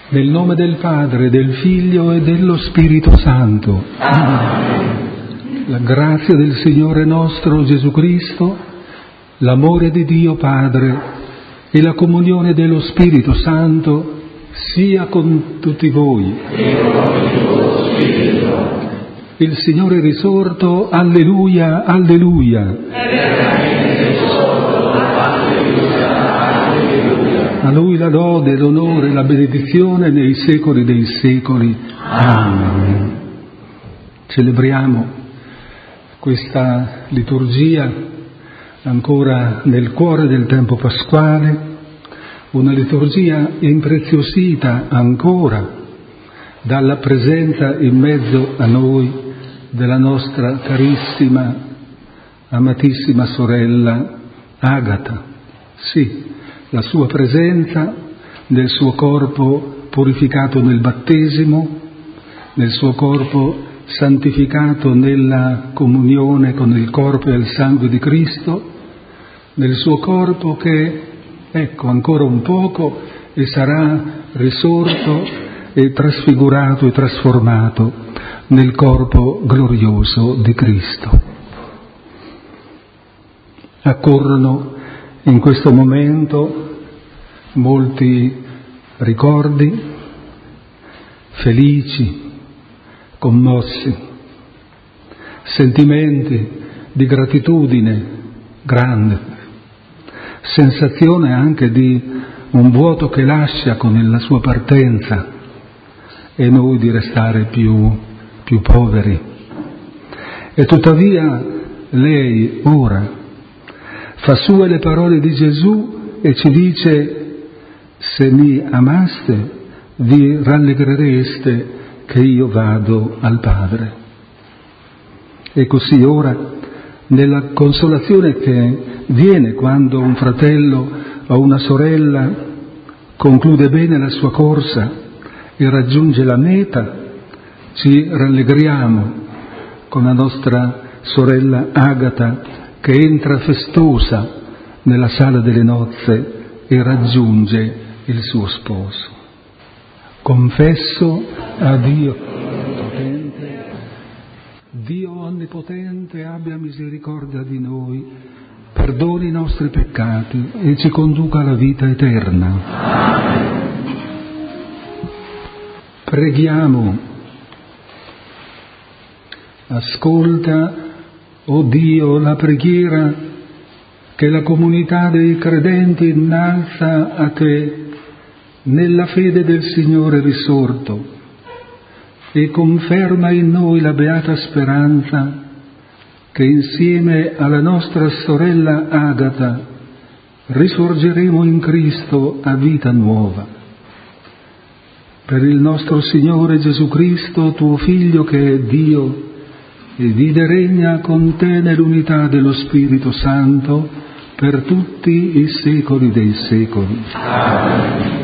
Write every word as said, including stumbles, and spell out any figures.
Nel nome del Padre, del Figlio e dello Spirito Santo. Amen. La grazia del Signore nostro Gesù Cristo, l'amore di Dio Padre e la comunione dello Spirito Santo sia con tutti voi. Il Signore è risorto, alleluia, alleluia. A Lui la lode, l'onore, la benedizione nei secoli dei secoli. Amen. Celebriamo questa liturgia ancora nel cuore del tempo pasquale, una liturgia impreziosita ancora dalla presenza in mezzo a noi della nostra carissima, amatissima sorella Agata. Sì, la sua presenza nel suo corpo purificato nel battesimo, nel suo corpo santificato nella comunione con il corpo e il sangue di Cristo, nel suo corpo che, ecco, ancora un poco e sarà risorto e trasfigurato e trasformato nel corpo glorioso di Cristo. Accorrono in questo momento molti ricordi felici, commossi, sentimenti di gratitudine grande, sensazione anche di un vuoto che lascia con la sua partenza e noi di restare più, più poveri. E tuttavia lei ora fa sue le parole di Gesù e ci dice: se mi amaste vi rallegrereste che io vado al Padre. E così ora, nella consolazione che viene quando un fratello o una sorella conclude bene la sua corsa e raggiunge la meta, ci rallegriamo con la nostra sorella Agata che entra festosa nella sala delle nozze e raggiunge il suo sposo. Confesso a Dio Onnipotente, Dio Onnipotente abbia misericordia di noi, perdoni i nostri peccati e ci conduca alla vita eterna. Amen. Preghiamo. Ascolta, o Dio, la preghiera che la comunità dei credenti innalza a Te nella fede del Signore risorto e conferma in noi la beata speranza che insieme alla nostra sorella Agata risorgeremo in Cristo a vita nuova. Per il nostro Signore Gesù Cristo, tuo Figlio che è Dio e vive e regna con Te nell'unità dello Spirito Santo per tutti i secoli dei secoli. Amen.